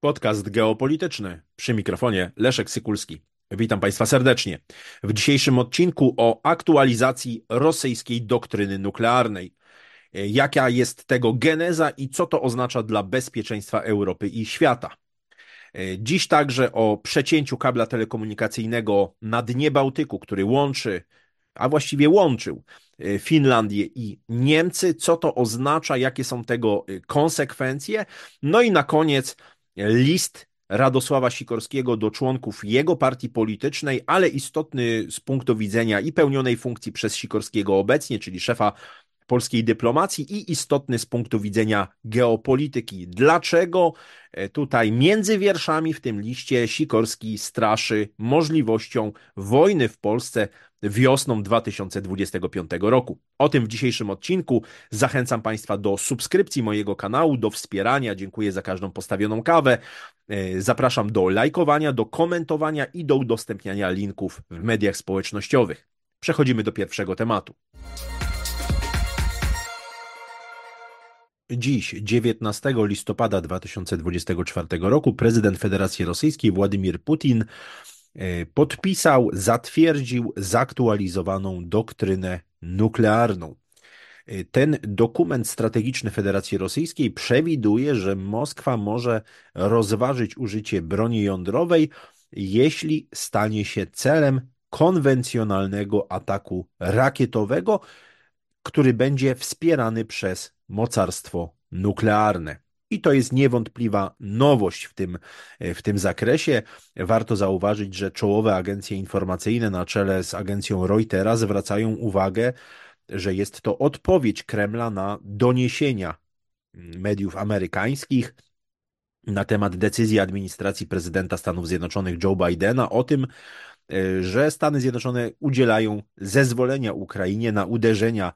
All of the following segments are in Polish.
Podcast geopolityczny. Przy mikrofonie Leszek Sykulski. Witam Państwa serdecznie. W dzisiejszym odcinku o aktualizacji rosyjskiej doktryny nuklearnej. Jaka jest tego geneza i co to oznacza dla bezpieczeństwa Europy i świata. Dziś także o przecięciu kabla telekomunikacyjnego na dnie Bałtyku, który łączy, a właściwie łączył Finlandię i Niemcy. Co to oznacza, jakie są tego konsekwencje. No i na koniec list Radosława Sikorskiego do członków jego partii politycznej, ale istotny z punktu widzenia i pełnionej funkcji przez Sikorskiego obecnie, czyli szefa polskiej dyplomacji i istotny z punktu widzenia geopolityki. Dlaczego tutaj między wierszami w tym liście Sikorski straszy możliwością wojny w Polsce wiosną 2025 roku? O tym w dzisiejszym odcinku. Zachęcam Państwa do subskrypcji mojego kanału, do wspierania. Dziękuję za każdą postawioną kawę. Zapraszam do lajkowania, do komentowania i do udostępniania linków w mediach społecznościowych. Przechodzimy do pierwszego tematu. Dziś, 19 listopada 2024 roku, prezydent Federacji Rosyjskiej Władimir Putin podpisał, zatwierdził zaktualizowaną doktrynę nuklearną. Ten dokument strategiczny Federacji Rosyjskiej przewiduje, że Moskwa może rozważyć użycie broni jądrowej, jeśli stanie się celem konwencjonalnego ataku rakietowego, który będzie wspierany przez mocarstwo nuklearne. I to jest niewątpliwa nowość w tym zakresie. Warto zauważyć, że czołowe agencje informacyjne na czele z agencją Reutera zwracają uwagę, że jest to odpowiedź Kremla na doniesienia mediów amerykańskich na temat decyzji administracji prezydenta Stanów Zjednoczonych Joe Bidena o tym, że Stany Zjednoczone udzielają zezwolenia Ukrainie na uderzenia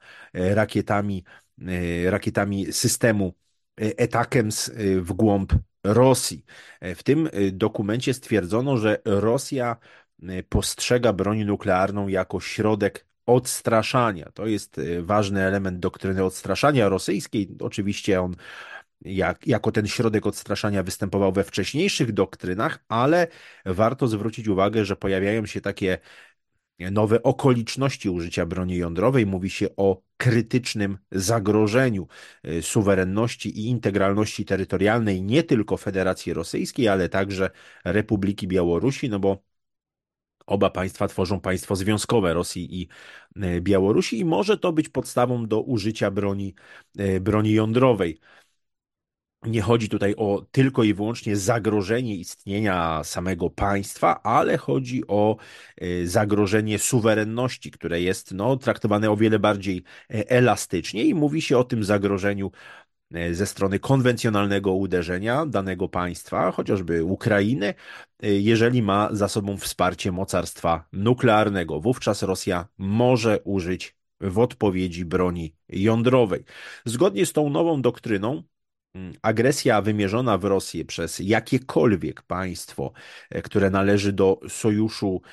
rakietami systemu ATACMS w głąb Rosji. W tym dokumencie stwierdzono, że Rosja postrzega broń nuklearną jako środek odstraszania. To jest ważny element doktryny odstraszania rosyjskiej. Oczywiście on jako ten środek odstraszania występował we wcześniejszych doktrynach, ale warto zwrócić uwagę, że pojawiają się takie nowe okoliczności użycia broni jądrowej. Mówi się o krytycznym zagrożeniu suwerenności i integralności terytorialnej nie tylko Federacji Rosyjskiej, ale także Republiki Białorusi, no bo oba państwa tworzą państwo związkowe Rosji i Białorusi i może to być podstawą do użycia broni jądrowej. Nie chodzi tutaj o tylko i wyłącznie zagrożenie istnienia samego państwa, ale chodzi o zagrożenie suwerenności, które jest traktowane o wiele bardziej elastycznie i mówi się o tym zagrożeniu ze strony konwencjonalnego uderzenia danego państwa, chociażby Ukrainy, jeżeli ma za sobą wsparcie mocarstwa nuklearnego. Wówczas Rosja może użyć w odpowiedzi broni jądrowej. Zgodnie z tą nową doktryną, agresja wymierzona w Rosję przez jakiekolwiek państwo, które należy do sojuszu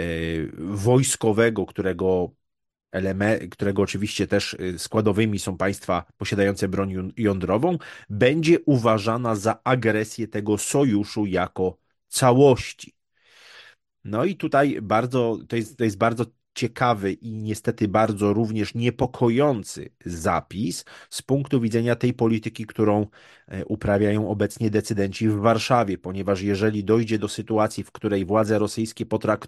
wojskowego, którego oczywiście też składowymi są państwa posiadające broń jądrową, będzie uważana za agresję tego sojuszu jako całości. No i tutaj to jest bardzo ciekawy i niestety bardzo również niepokojący zapis z punktu widzenia tej polityki, którą uprawiają obecnie decydenci w Warszawie, ponieważ jeżeli dojdzie do sytuacji, w której władze rosyjskie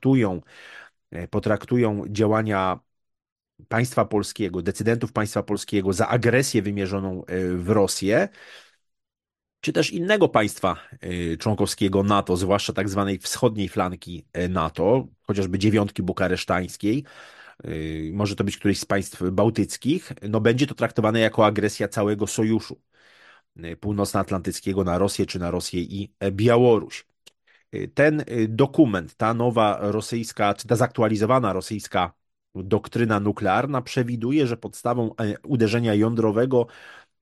potraktują działania państwa polskiego, decydentów państwa polskiego za agresję wymierzoną w Rosję, czy też innego państwa członkowskiego NATO, zwłaszcza tak zwanej wschodniej flanki NATO, chociażby dziewiątki bukaresztańskiej, może to być któryś z państw bałtyckich, no będzie to traktowane jako agresja całego sojuszu północnoatlantyckiego na Rosję, czy na Rosję i Białoruś. Ten dokument, ta nowa rosyjska, czy ta zaktualizowana rosyjska doktryna nuklearna przewiduje, że podstawą uderzenia jądrowego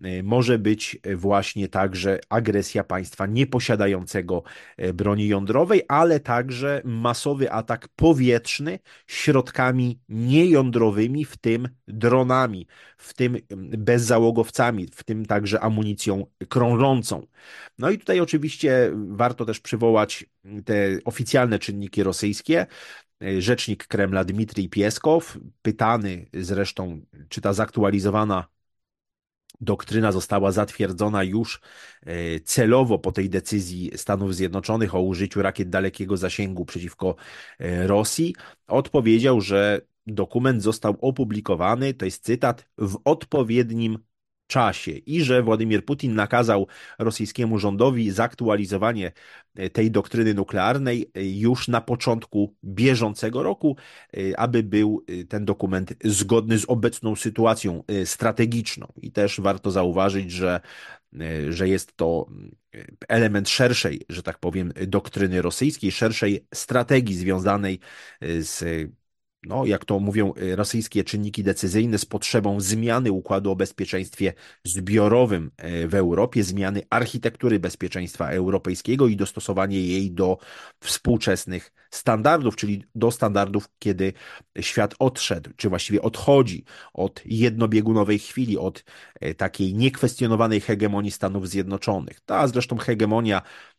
może być właśnie także agresja państwa nieposiadającego broni jądrowej, ale także masowy atak powietrzny środkami niejądrowymi, w tym dronami, w tym bezzałogowcami, w tym także amunicją krążącą. No i tutaj oczywiście warto też przywołać te oficjalne czynniki rosyjskie. Rzecznik Kremla Dmitrij Pieskow, pytany zresztą, czy ta zaktualizowana doktryna została zatwierdzona już celowo po tej decyzji Stanów Zjednoczonych o użyciu rakiet dalekiego zasięgu przeciwko Rosji, odpowiedział, że dokument został opublikowany, to jest cytat, w odpowiednim czasie i że Władimir Putin nakazał rosyjskiemu rządowi zaktualizowanie tej doktryny nuklearnej już na początku bieżącego roku, aby był ten dokument zgodny z obecną sytuacją strategiczną. I też warto zauważyć, że jest to element szerszej, że tak powiem, doktryny rosyjskiej, szerszej strategii związanej z, no, jak to mówią rosyjskie czynniki decyzyjne, z potrzebą zmiany układu o bezpieczeństwie zbiorowym w Europie, zmiany architektury bezpieczeństwa europejskiego i dostosowanie jej do współczesnych standardów, czyli do standardów, kiedy świat odszedł, czy właściwie odchodzi od jednobiegunowej chwili, od takiej niekwestionowanej hegemonii Stanów Zjednoczonych. Ta zresztą hegemonia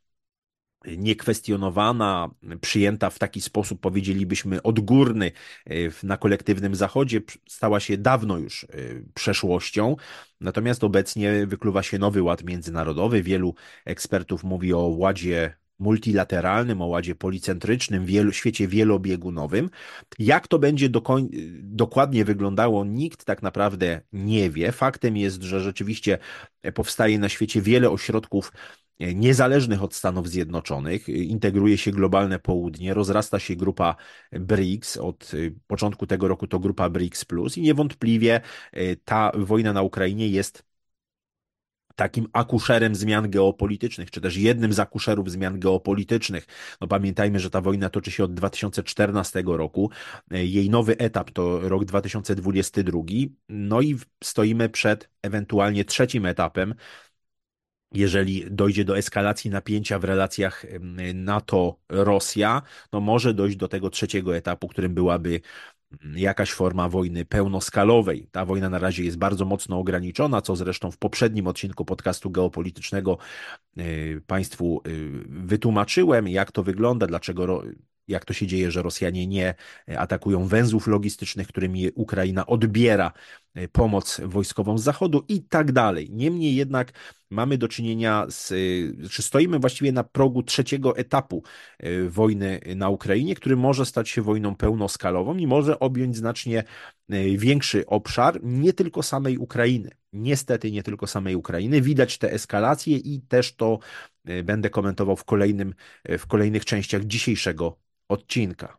niekwestionowana, przyjęta w taki sposób, powiedzielibyśmy, odgórny na kolektywnym Zachodzie, stała się dawno już przeszłością. Natomiast obecnie wykluwa się nowy ład międzynarodowy. Wielu ekspertów mówi o ładzie multilateralnym, o ładzie policentrycznym, świecie wielobiegunowym. Jak to będzie dokładnie wyglądało, nikt tak naprawdę nie wie. Faktem jest, że rzeczywiście powstaje na świecie wiele ośrodków niezależnych od Stanów Zjednoczonych, integruje się globalne południe, rozrasta się grupa BRICS, od początku tego roku to grupa BRICS Plus i niewątpliwie ta wojna na Ukrainie jest takim akuszerem zmian geopolitycznych, czy też jednym z akuszerów zmian geopolitycznych. No pamiętajmy, że ta wojna toczy się od 2014 roku. Jej nowy etap to rok 2022. No i stoimy przed ewentualnie trzecim etapem, jeżeli dojdzie do eskalacji napięcia w relacjach NATO-Rosja, no może dojść do tego trzeciego etapu, którym byłaby jakaś forma wojny pełnoskalowej. Ta wojna na razie jest bardzo mocno ograniczona, co zresztą w poprzednim odcinku podcastu geopolitycznego Państwu wytłumaczyłem, jak to wygląda, dlaczego, jak to się dzieje, że Rosjanie nie atakują węzłów logistycznych, którymi Ukraina odbiera pomoc wojskową z Zachodu i tak dalej. Niemniej jednak mamy do czynienia czy stoimy właściwie na progu trzeciego etapu wojny na Ukrainie, który może stać się wojną pełnoskalową i może objąć znacznie większy obszar, nie tylko samej Ukrainy. Niestety nie tylko samej Ukrainy. Widać te eskalacje i też to będę komentował w kolejnych częściach dzisiejszego odcinka.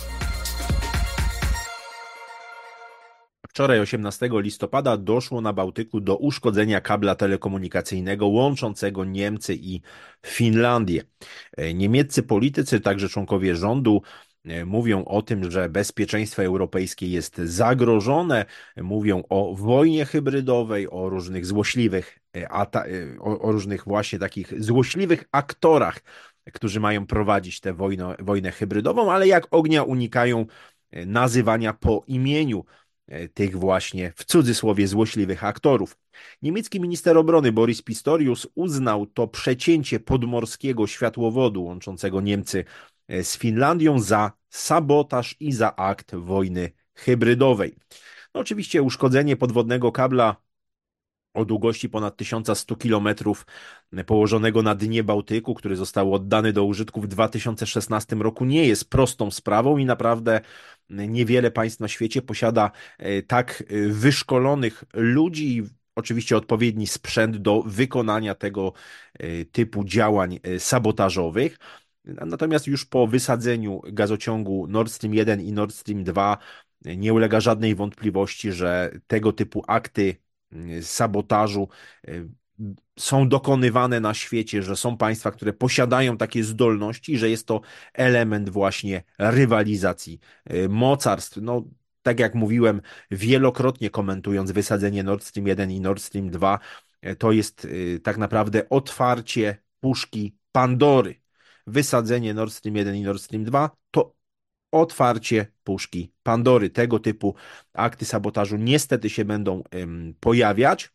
Wczoraj, 18 listopada, doszło na Bałtyku do uszkodzenia kabla telekomunikacyjnego łączącego Niemcy i Finlandię. Niemieccy politycy, także członkowie rządu, mówią o tym, że bezpieczeństwo europejskie jest zagrożone, mówią o wojnie hybrydowej, o różnych złośliwych, o różnych właśnie takich złośliwych aktorach, którzy mają prowadzić tę wojnę hybrydową, ale jak ognia unikają nazywania po imieniu tych właśnie w cudzysłowie złośliwych aktorów. Niemiecki minister obrony Boris Pistorius uznał to przecięcie podmorskiego światłowodu łączącego Niemcy z Finlandią za sabotaż i za akt wojny hybrydowej. No oczywiście uszkodzenie podwodnego kabla o długości ponad 1100 km położonego na dnie Bałtyku, który został oddany do użytku w 2016 roku, nie jest prostą sprawą i naprawdę niewiele państw na świecie posiada tak wyszkolonych ludzi, oczywiście odpowiedni sprzęt do wykonania tego typu działań sabotażowych. Natomiast już po wysadzeniu gazociągu Nord Stream 1 i Nord Stream 2 nie ulega żadnej wątpliwości, że tego typu akty sabotażu są dokonywane na świecie, że są państwa, które posiadają takie zdolności, że jest to element właśnie rywalizacji mocarstw. No, tak jak mówiłem, wielokrotnie komentując wysadzenie Nord Stream 1 i Nord Stream 2, To jest tak naprawdę otwarcie puszki Pandory. Wysadzenie Nord Stream 1 i Nord Stream 2 to otwarcie puszki Pandory. Tego typu akty sabotażu niestety się będą pojawiać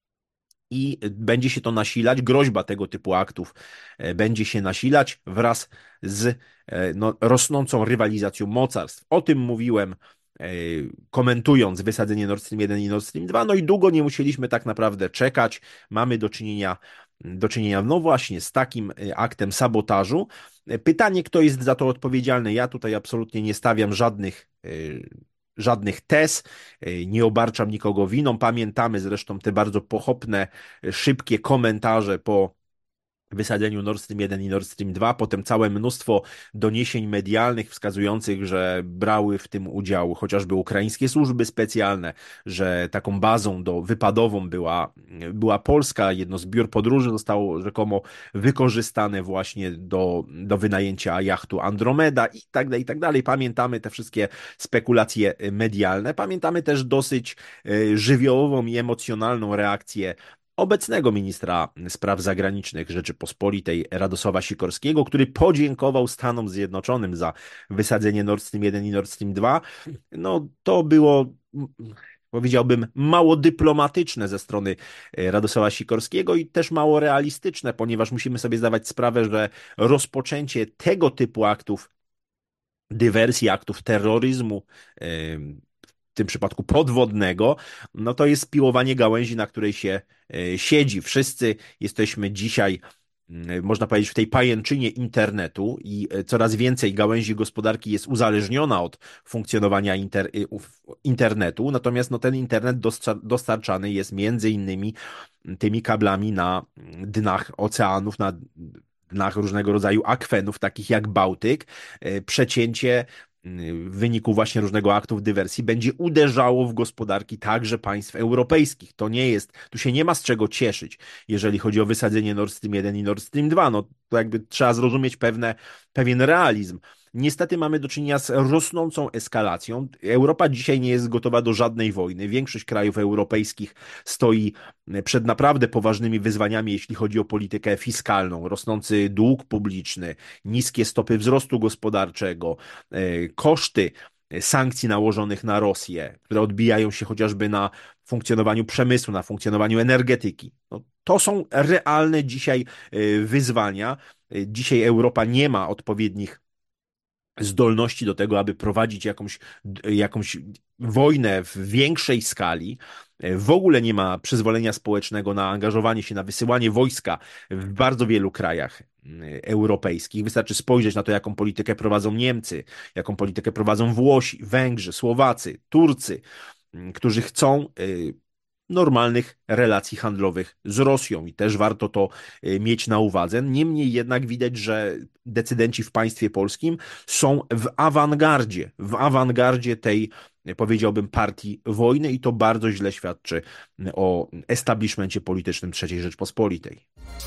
i będzie się to nasilać, groźba tego typu aktów będzie się nasilać wraz z no, rosnącą rywalizacją mocarstw. O tym mówiłem, komentując wysadzenie Nord Stream 1 i Nord Stream 2, no i długo nie musieliśmy tak naprawdę czekać. Mamy do czynienia no właśnie z takim aktem sabotażu. Pytanie, kto jest za to odpowiedzialny? Ja tutaj absolutnie nie stawiam żadnych tez, nie obarczam nikogo winą. Pamiętamy zresztą te bardzo pochopne, szybkie komentarze po wysadzeniu Nord Stream 1 i Nord Stream 2, potem całe mnóstwo doniesień medialnych wskazujących, że brały w tym udział chociażby ukraińskie służby specjalne, że taką bazą wypadową była Polska, jedno z biur podróży zostało rzekomo wykorzystane właśnie do wynajęcia jachtu Andromeda i tak dalej, i tak dalej. Pamiętamy te wszystkie spekulacje medialne, pamiętamy też dosyć żywiołową i emocjonalną reakcję obecnego ministra spraw zagranicznych Rzeczypospolitej Radosława Sikorskiego, który podziękował Stanom Zjednoczonym za wysadzenie Nord Stream 1 i Nord Stream 2. No to było, powiedziałbym, mało dyplomatyczne ze strony Radosława Sikorskiego i też mało realistyczne, ponieważ musimy sobie zdawać sprawę, że rozpoczęcie tego typu aktów dywersji, aktów terroryzmu, w tym przypadku podwodnego, no to jest piłowanie gałęzi, na której się siedzi. Wszyscy jesteśmy dzisiaj, można powiedzieć, w tej pajęczynie internetu i coraz więcej gałęzi gospodarki jest uzależniona od funkcjonowania internetu, natomiast no, ten internet dostarczany jest między innymi tymi kablami na dnach oceanów, na dnach różnego rodzaju akwenów, takich jak Bałtyk. Przecięcie w wyniku właśnie różnego aktów dywersji będzie uderzało w gospodarki także państw europejskich. Tu się nie ma z czego cieszyć, jeżeli chodzi o wysadzenie Nord Stream 1 i Nord Stream 2. No to jakby trzeba zrozumieć pewien realizm. Niestety mamy do czynienia z rosnącą eskalacją. Europa dzisiaj nie jest gotowa do żadnej wojny. Większość krajów europejskich stoi przed naprawdę poważnymi wyzwaniami, jeśli chodzi o politykę fiskalną. Rosnący dług publiczny, niskie stopy wzrostu gospodarczego, koszty sankcji nałożonych na Rosję, które odbijają się chociażby na funkcjonowaniu przemysłu, na funkcjonowaniu energetyki. No, to są realne dzisiaj wyzwania. Dzisiaj Europa nie ma odpowiednich zdolności do tego, aby prowadzić jakąś wojnę w większej skali. W ogóle nie ma przyzwolenia społecznego na angażowanie się, na wysyłanie wojska w bardzo wielu krajach europejskich. Wystarczy spojrzeć na to, jaką politykę prowadzą Niemcy, jaką politykę prowadzą Włosi, Węgrzy, Słowacy, Turcy, którzy chcą normalnych relacji handlowych z Rosją i też warto to mieć na uwadze. Niemniej jednak widać, że decydenci w państwie polskim są w awangardzie tej, powiedziałbym, partii wojny i to bardzo źle świadczy o establishmencie politycznym III Rzeczpospolitej.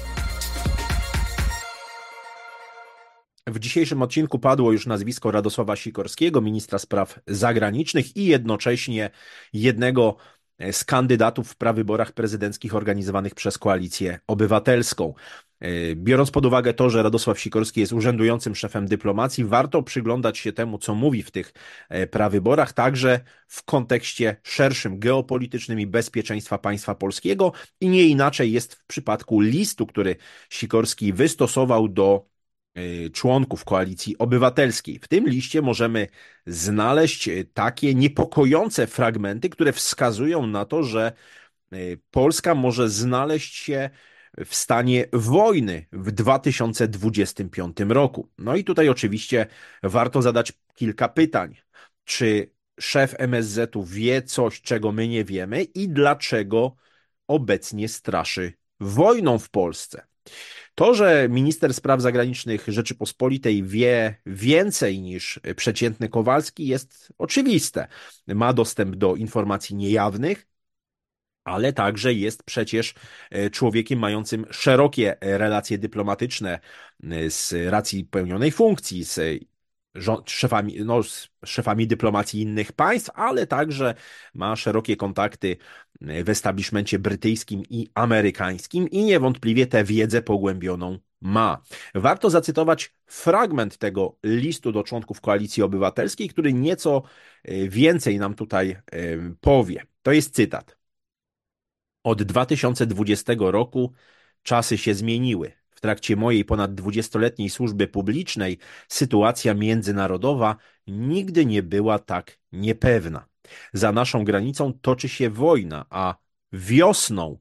W dzisiejszym odcinku padło już nazwisko Radosława Sikorskiego, ministra spraw zagranicznych i jednocześnie jednego z kandydatów w prawyborach prezydenckich organizowanych przez Koalicję Obywatelską. Biorąc pod uwagę to, że Radosław Sikorski jest urzędującym szefem dyplomacji, warto przyglądać się temu, co mówi w tych prawyborach, także w kontekście szerszym, geopolitycznym i bezpieczeństwa państwa polskiego i nie inaczej jest w przypadku listu, który Sikorski wystosował do członków Koalicji Obywatelskiej. W tym liście możemy znaleźć takie niepokojące fragmenty, które wskazują na to, że Polska może znaleźć się w stanie wojny w 2025 roku. No i tutaj oczywiście warto zadać kilka pytań. Czy szef MSZ-u wie coś, czego my nie wiemy i dlaczego obecnie straszy wojną w Polsce? To, że minister spraw zagranicznych Rzeczypospolitej wie więcej niż przeciętny Kowalski, jest oczywiste. Ma dostęp do informacji niejawnych, ale także jest przecież człowiekiem mającym szerokie relacje dyplomatyczne z racji pełnionej funkcji, z szefami, no, z szefami dyplomacji innych państw, ale także ma szerokie kontakty w establishmencie brytyjskim i amerykańskim i niewątpliwie tę wiedzę pogłębioną ma. Warto zacytować fragment tego listu do członków Koalicji Obywatelskiej, który nieco więcej nam tutaj powie. To jest cytat. Od 2020 roku czasy się zmieniły. W trakcie mojej ponad 20-letniej służby publicznej sytuacja międzynarodowa nigdy nie była tak niepewna. Za naszą granicą toczy się wojna, a wiosną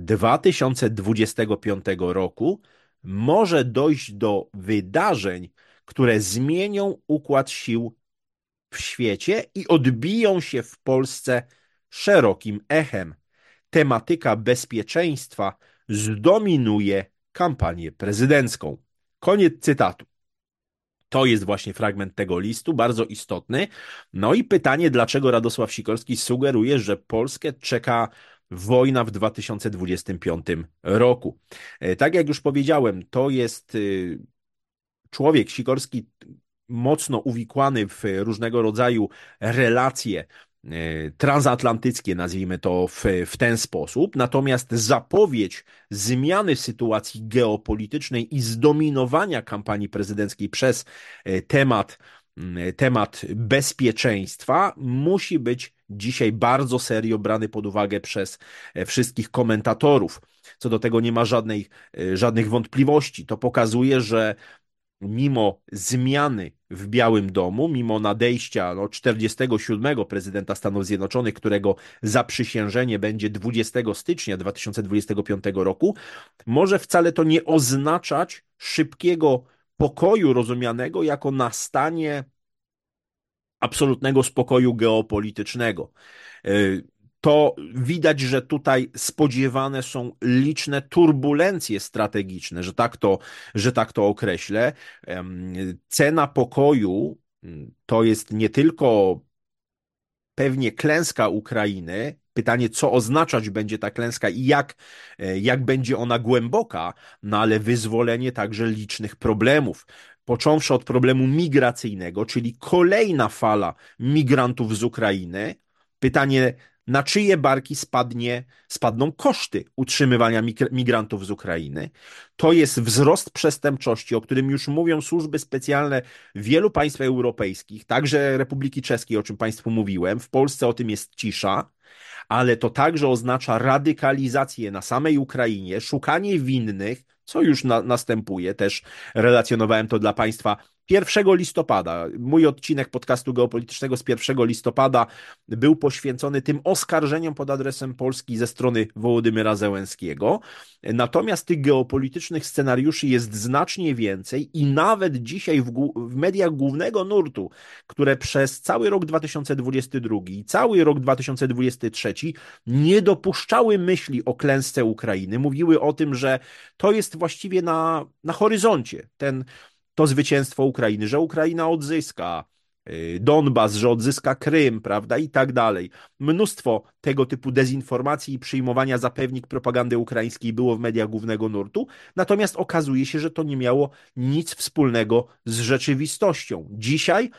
2025 roku może dojść do wydarzeń, które zmienią układ sił w świecie i odbiją się w Polsce szerokim echem. Tematyka bezpieczeństwa zdominuje kampanię prezydencką. Koniec cytatu. To jest właśnie fragment tego listu, bardzo istotny. No i pytanie, dlaczego Radosław Sikorski sugeruje, że Polskę czeka wojna w 2025 roku. Tak jak już powiedziałem, to jest człowiek Sikorski mocno uwikłany w różnego rodzaju relacje transatlantyckie, nazwijmy to w ten sposób. Natomiast zapowiedź zmiany sytuacji geopolitycznej i zdominowania kampanii prezydenckiej przez temat bezpieczeństwa musi być dzisiaj bardzo serio brany pod uwagę przez wszystkich komentatorów. Co do tego nie ma żadnych wątpliwości. To pokazuje, że mimo zmiany w Białym Domu, mimo nadejścia 47. prezydenta Stanów Zjednoczonych, którego zaprzysiężenie będzie 20 stycznia 2025 roku, może wcale to nie oznaczać szybkiego pokoju rozumianego jako nastanie absolutnego spokoju geopolitycznego. To widać, że tutaj spodziewane są liczne turbulencje strategiczne, że tak to określę. Cena pokoju to jest nie tylko pewnie klęska Ukrainy. Pytanie, co oznaczać będzie ta klęska i jak będzie ona głęboka, no ale wyzwolenie także licznych problemów. Począwszy od problemu migracyjnego, czyli kolejna fala migrantów z Ukrainy. Pytanie, na czyje barki spadną koszty utrzymywania migrantów z Ukrainy. To jest wzrost przestępczości, o którym już mówią służby specjalne wielu państw europejskich, także Republiki Czeskiej, o czym Państwu mówiłem. W Polsce o tym jest cisza, ale to także oznacza radykalizację na samej Ukrainie, szukanie winnych, co już następuje. Też relacjonowałem to dla Państwa 1 listopada. Mój odcinek podcastu geopolitycznego z 1 listopada był poświęcony tym oskarżeniom pod adresem Polski ze strony Wołodymyra Zełenskiego. Natomiast tych geopolitycznych scenariuszy jest znacznie więcej i nawet dzisiaj w mediach głównego nurtu, które przez cały rok 2022 i cały rok 2023 nie dopuszczały myśli o klęsce Ukrainy, mówiły o tym, że to jest właściwie na horyzoncie to zwycięstwo Ukrainy, że Ukraina odzyska Donbas, że odzyska Krym, prawda, i tak dalej. Mnóstwo tego typu dezinformacji i przyjmowania zapewnik propagandy ukraińskiej było w mediach głównego nurtu, natomiast okazuje się, że to nie miało nic wspólnego z rzeczywistością. Dzisiaj,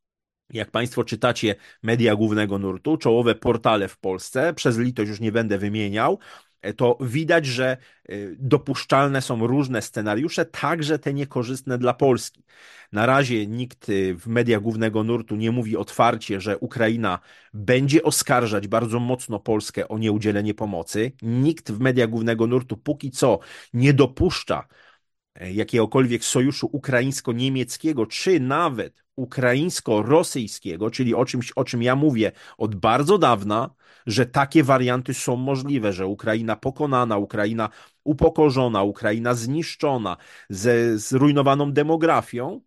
jak Państwo czytacie media głównego nurtu, czołowe portale w Polsce, przez litość już nie będę wymieniał, to widać, że dopuszczalne są różne scenariusze, także te niekorzystne dla Polski. Na razie nikt w mediach głównego nurtu nie mówi otwarcie, że Ukraina będzie oskarżać bardzo mocno Polskę o nieudzielenie pomocy. Nikt w mediach głównego nurtu póki co nie dopuszcza jakiegokolwiek sojuszu ukraińsko-niemieckiego, czy nawet ukraińsko-rosyjskiego, czyli o czym ja mówię od bardzo dawna, że takie warianty są możliwe, że Ukraina pokonana, Ukraina upokorzona, Ukraina zniszczona, ze zrujnowaną demografią,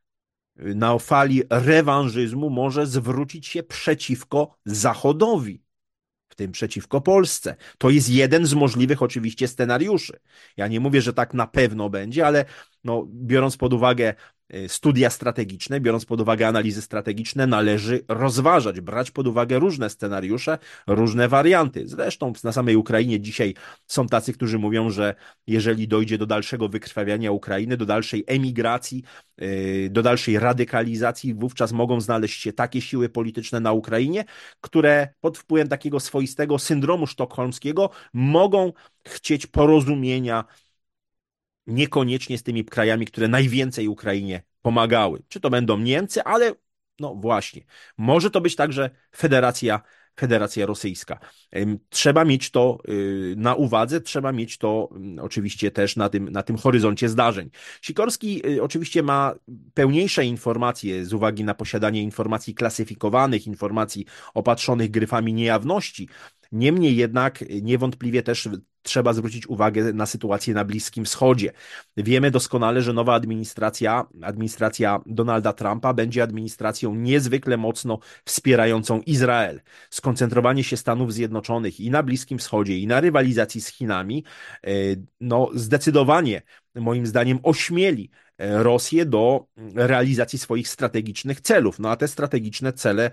na fali rewanżyzmu może zwrócić się przeciwko Zachodowi, w tym przeciwko Polsce. To jest jeden z możliwych oczywiście scenariuszy. Ja nie mówię, że tak na pewno będzie, ale no, biorąc pod uwagę studia strategiczne, biorąc pod uwagę analizy strategiczne, należy rozważać, brać pod uwagę różne scenariusze, różne warianty. Zresztą na samej Ukrainie dzisiaj są tacy, którzy mówią, że jeżeli dojdzie do dalszego wykrwawiania Ukrainy, do dalszej emigracji, do dalszej radykalizacji, wówczas mogą znaleźć się takie siły polityczne na Ukrainie, które pod wpływem takiego swoistego syndromu sztokholmskiego mogą chcieć porozumienia niekoniecznie z tymi krajami, które najwięcej Ukrainie pomagały. Czy to będą Niemcy, ale no właśnie, może to być także Federacja Rosyjska. Trzeba mieć to na uwadze, trzeba mieć to oczywiście też na tym horyzoncie zdarzeń. Sikorski oczywiście ma pełniejsze informacje z uwagi na posiadanie informacji klasyfikowanych, informacji opatrzonych gryfami niejawności. Niemniej jednak niewątpliwie też trzeba zwrócić uwagę na sytuację na Bliskim Wschodzie. Wiemy doskonale, że nowa administracja Donalda Trumpa będzie administracją niezwykle mocno wspierającą Izrael. Skoncentrowanie się Stanów Zjednoczonych i na Bliskim Wschodzie, i na rywalizacji z Chinami, no zdecydowanie moim zdaniem ośmieli Rosję do realizacji swoich strategicznych celów. No a te strategiczne cele,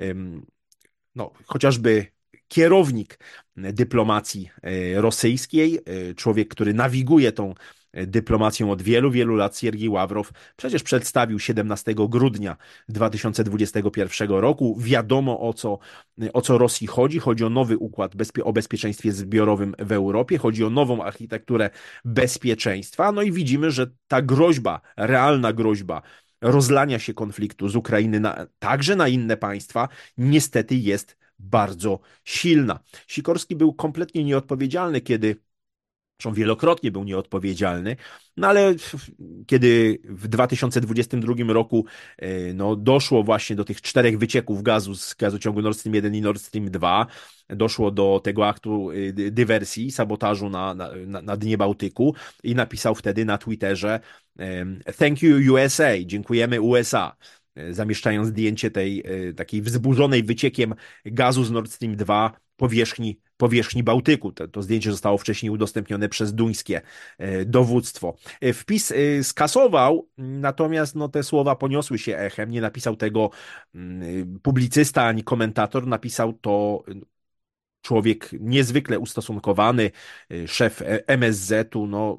no chociażby kierownik dyplomacji rosyjskiej, człowiek, który nawiguje tą dyplomacją od wielu, wielu lat, Siergiej Ławrow, przecież przedstawił 17 grudnia 2021 roku. Wiadomo o co Rosji chodzi. Chodzi o nowy układ o bezpieczeństwie zbiorowym w Europie, chodzi o nową architekturę bezpieczeństwa. No i widzimy, że ta groźba, realna groźba rozlania się konfliktu z Ukrainy także na inne państwa, niestety jest bardzo silna. Sikorski był kompletnie nieodpowiedzialny, zresztą wielokrotnie był nieodpowiedzialny, no ale kiedy w 2022 roku no, doszło właśnie do tych 4 wycieków gazu z gazociągu Nord Stream 1 i Nord Stream 2, doszło do tego aktu dywersji, sabotażu na dnie Bałtyku i napisał wtedy na Twitterze "Thank you USA", dziękujemy USA, zamieszczając zdjęcie tej takiej wzburzonej wyciekiem gazu z Nord Stream 2 powierzchni Bałtyku. To zdjęcie zostało wcześniej udostępnione przez duńskie dowództwo. Wpis skasował, natomiast no, te słowa poniosły się echem. Nie napisał tego publicysta ani komentator, napisał to człowiek niezwykle ustosunkowany, szef MSZ-u, no,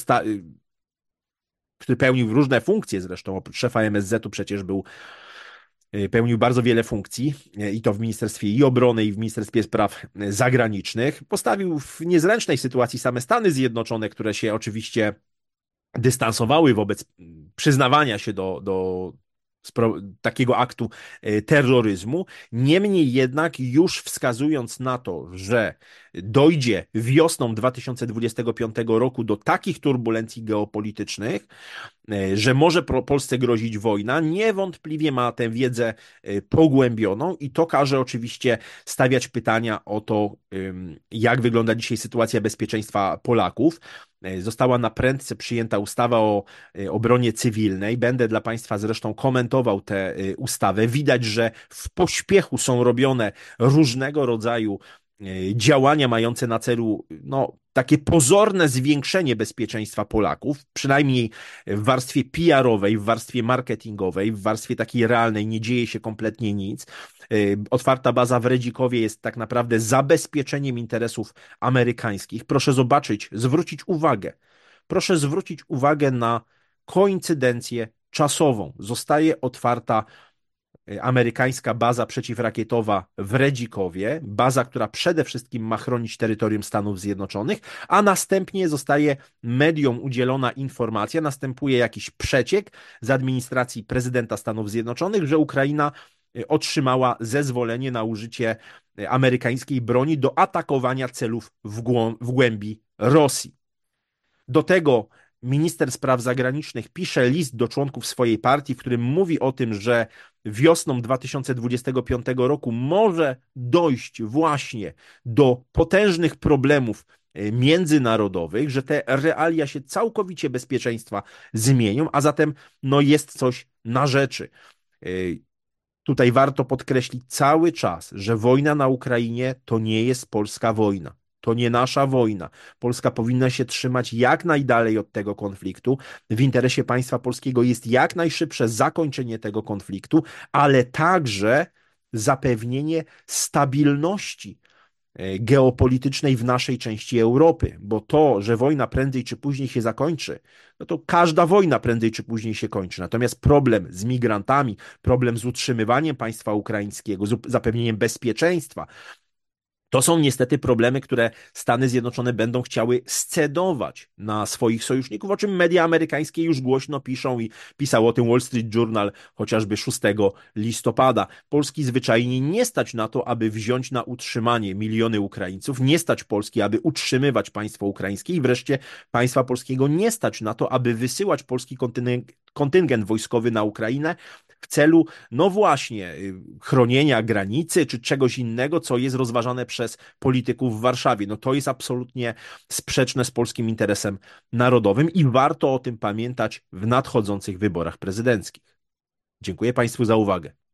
który pełnił różne funkcje zresztą, oprócz szefa MSZ-u przecież pełnił bardzo wiele funkcji i to w Ministerstwie i Obrony, i w Ministerstwie Spraw Zagranicznych. Postawił w niezręcznej sytuacji same Stany Zjednoczone, które się oczywiście dystansowały wobec przyznawania się do takiego aktu terroryzmu. Niemniej jednak już wskazując na to, że dojdzie wiosną 2025 roku do takich turbulencji geopolitycznych, że może Polsce grozić wojna, niewątpliwie ma tę wiedzę pogłębioną i to każe oczywiście stawiać pytania o to, jak wygląda dzisiaj sytuacja bezpieczeństwa Polaków. Została na prędce przyjęta ustawa o obronie cywilnej. Będę dla Państwa zresztą komentował tę ustawę. Widać, że w pośpiechu są robione różnego rodzaju działania mające na celu no, takie pozorne zwiększenie bezpieczeństwa Polaków, przynajmniej w warstwie PR-owej, w warstwie marketingowej, w warstwie takiej realnej nie dzieje się kompletnie nic. Otwarta baza w Redzikowie jest tak naprawdę zabezpieczeniem interesów amerykańskich. Proszę zwrócić uwagę na koincydencję czasową. Zostaje otwarta amerykańska baza przeciwrakietowa w Redzikowie, baza, która przede wszystkim ma chronić terytorium Stanów Zjednoczonych, a następnie zostaje mediom udzielona informacja, następuje jakiś przeciek z administracji prezydenta Stanów Zjednoczonych, że Ukraina otrzymała zezwolenie na użycie amerykańskiej broni do atakowania celów w głębi Rosji. Do tego minister spraw zagranicznych pisze list do członków swojej partii, w którym mówi o tym, że wiosną 2025 roku może dojść właśnie do potężnych problemów międzynarodowych, że te realia się całkowicie bezpieczeństwa zmienią, a zatem no jest coś na rzeczy. Tutaj warto podkreślić cały czas, że wojna na Ukrainie to nie jest polska wojna. To nie nasza wojna. Polska powinna się trzymać jak najdalej od tego konfliktu. W interesie państwa polskiego jest jak najszybsze zakończenie tego konfliktu, ale także zapewnienie stabilności geopolitycznej w naszej części Europy, bo to, że wojna prędzej czy później się zakończy, no to każda wojna prędzej czy później się kończy. Natomiast problem z migrantami, problem z utrzymywaniem państwa ukraińskiego, z zapewnieniem bezpieczeństwa, to są niestety problemy, które Stany Zjednoczone będą chciały scedować na swoich sojuszników, o czym media amerykańskie już głośno piszą i pisał o tym Wall Street Journal chociażby 6 listopada. Polski zwyczajnie nie stać na to, aby wziąć na utrzymanie miliony Ukraińców, nie stać Polski, aby utrzymywać państwo ukraińskie i wreszcie państwa polskiego nie stać na to, aby wysyłać polski kontyngent wojskowy na Ukrainę w celu, no właśnie, chronienia granicy czy czegoś innego, co jest rozważane przez polityków w Warszawie. No to jest absolutnie sprzeczne z polskim interesem narodowym i warto o tym pamiętać w nadchodzących wyborach prezydenckich. Dziękuję Państwu za uwagę.